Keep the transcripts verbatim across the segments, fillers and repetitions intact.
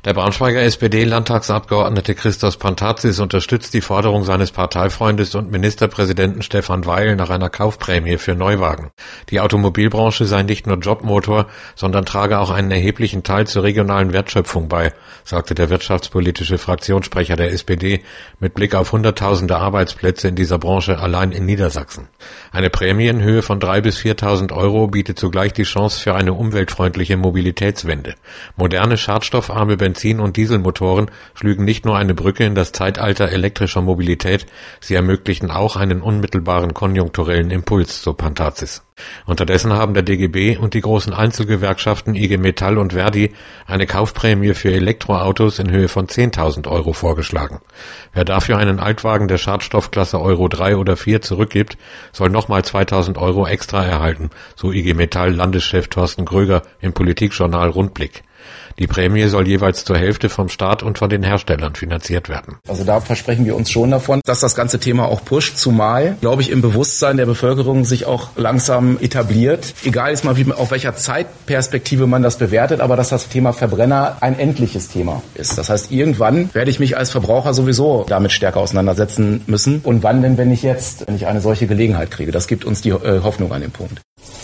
Der Braunschweiger S P D-Landtagsabgeordnete Christos Pantazis unterstützt die Forderung seines Parteifreundes und Ministerpräsidenten Stefan Weil nach einer Kaufprämie für Neuwagen. Die Automobilbranche sei nicht nur Jobmotor, sondern trage auch einen erheblichen Teil zur regionalen Wertschöpfung bei, sagte der wirtschaftspolitische Fraktionssprecher der S P D mit Blick auf hunderttausende Arbeitsplätze in dieser Branche allein in Niedersachsen. Eine Prämie in Höhe von dreitausend bis viertausend Euro bietet zugleich die Chance für eine umweltfreundliche Mobilitätswende. Moderne, schadstoffarme Benzin und Dieselmotoren schlügen nicht nur eine Brücke in das Zeitalter elektrischer Mobilität, sie ermöglichen auch einen unmittelbaren konjunkturellen Impuls, so Pantazis. Unterdessen haben der D G B und die großen Einzelgewerkschaften I G Metall und Verdi eine Kaufprämie für Elektroautos in Höhe von zehntausend Euro vorgeschlagen. Wer dafür einen Altwagen der Schadstoffklasse Euro drei oder vier zurückgibt, soll nochmal zweitausend Euro extra erhalten, so I G Metall Landeschef Thorsten Gröger im Politikjournal Rundblick. Die Prämie soll jeweils zur Hälfte vom Staat und von den Herstellern finanziert werden. Also da versprechen wir uns schon davon, dass das ganze Thema auch pusht, zumal, glaube ich, im Bewusstsein der Bevölkerung sich auch langsam etabliert. Egal ist mal, wie, auf welcher Zeitperspektive man das bewertet, aber dass das Thema Verbrenner ein endliches Thema ist. Das heißt, irgendwann werde ich mich als Verbraucher sowieso damit stärker auseinandersetzen müssen. Und wann denn, wenn ich jetzt, wenn ich eine solche Gelegenheit kriege? Das gibt uns die äh, Hoffnung an den Punkt.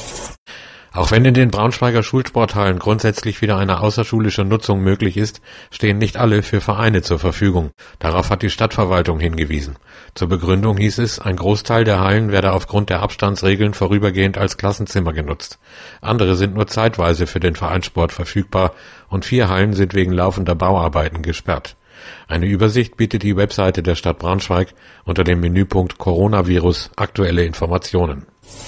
Auch wenn in den Braunschweiger Schulsporthallen grundsätzlich wieder eine außerschulische Nutzung möglich ist, stehen nicht alle für Vereine zur Verfügung. Darauf hat die Stadtverwaltung hingewiesen. Zur Begründung hieß es, ein Großteil der Hallen werde aufgrund der Abstandsregeln vorübergehend als Klassenzimmer genutzt. Andere sind nur zeitweise für den Vereinssport verfügbar und vier Hallen sind wegen laufender Bauarbeiten gesperrt. Eine Übersicht bietet die Webseite der Stadt Braunschweig unter dem Menüpunkt Coronavirus aktuelle Informationen.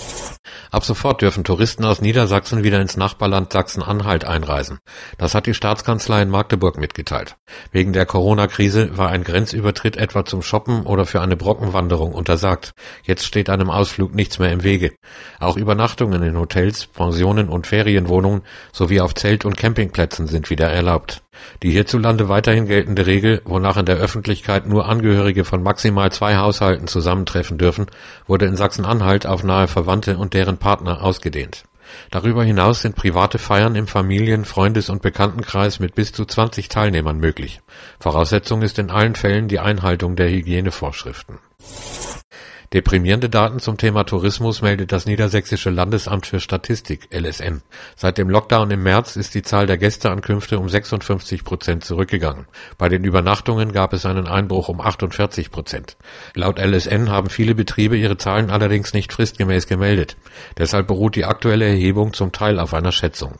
Ab sofort dürfen Touristen aus Niedersachsen wieder ins Nachbarland Sachsen-Anhalt einreisen. Das hat die Staatskanzlei in Magdeburg mitgeteilt. Wegen der Corona-Krise war ein Grenzübertritt etwa zum Shoppen oder für eine Brockenwanderung untersagt. Jetzt steht einem Ausflug nichts mehr im Wege. Auch Übernachtungen in Hotels, Pensionen und Ferienwohnungen sowie auf Zelt- und Campingplätzen sind wieder erlaubt. Die hierzulande weiterhin geltende Regel, wonach in der Öffentlichkeit nur Angehörige von maximal zwei Haushalten zusammentreffen dürfen, wurde in Sachsen-Anhalt auf nahe Verwandte und deren Partner ausgedehnt. Darüber hinaus sind private Feiern im Familien-, Freundes- und Bekanntenkreis mit bis zu zwanzig Teilnehmern möglich. Voraussetzung ist in allen Fällen die Einhaltung der Hygienevorschriften. Deprimierende Daten zum Thema Tourismus meldet das Niedersächsische Landesamt für Statistik, L S N. Seit dem Lockdown im März ist die Zahl der Gästeankünfte um sechsundfünfzig Prozent zurückgegangen. Bei den Übernachtungen gab es einen Einbruch um achtundvierzig Prozent. Laut L S N haben viele Betriebe ihre Zahlen allerdings nicht fristgemäß gemeldet. Deshalb beruht die aktuelle Erhebung zum Teil auf einer Schätzung.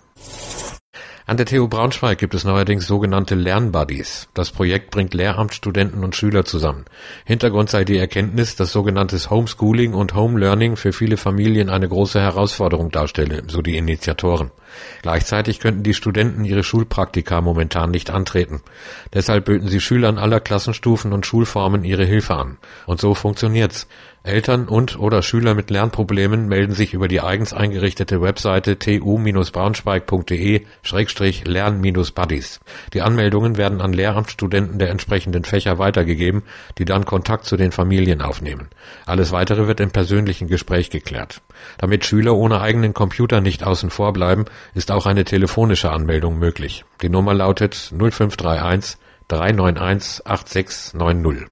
An der T U Braunschweig gibt es neuerdings sogenannte Lernbuddies. Das Projekt bringt Lehramtsstudenten und Schüler zusammen. Hintergrund sei die Erkenntnis, dass sogenanntes Homeschooling und Home Learning für viele Familien eine große Herausforderung darstelle, so die Initiatoren. Gleichzeitig könnten die Studenten ihre Schulpraktika momentan nicht antreten. Deshalb böten sie Schülern aller Klassenstufen und Schulformen ihre Hilfe an. Und so funktioniert's. Eltern und oder Schüler mit Lernproblemen melden sich über die eigens eingerichtete Webseite t u braunschweig punkt d e schrägstrich lern Buddies. Die Anmeldungen werden an Lehramtsstudenten der entsprechenden Fächer weitergegeben, die dann Kontakt zu den Familien aufnehmen. Alles Weitere wird im persönlichen Gespräch geklärt. Damit Schüler ohne eigenen Computer nicht außen vor bleiben, ist auch eine telefonische Anmeldung möglich. Die Nummer lautet null fünf drei eins drei neun eins acht sechs neun null.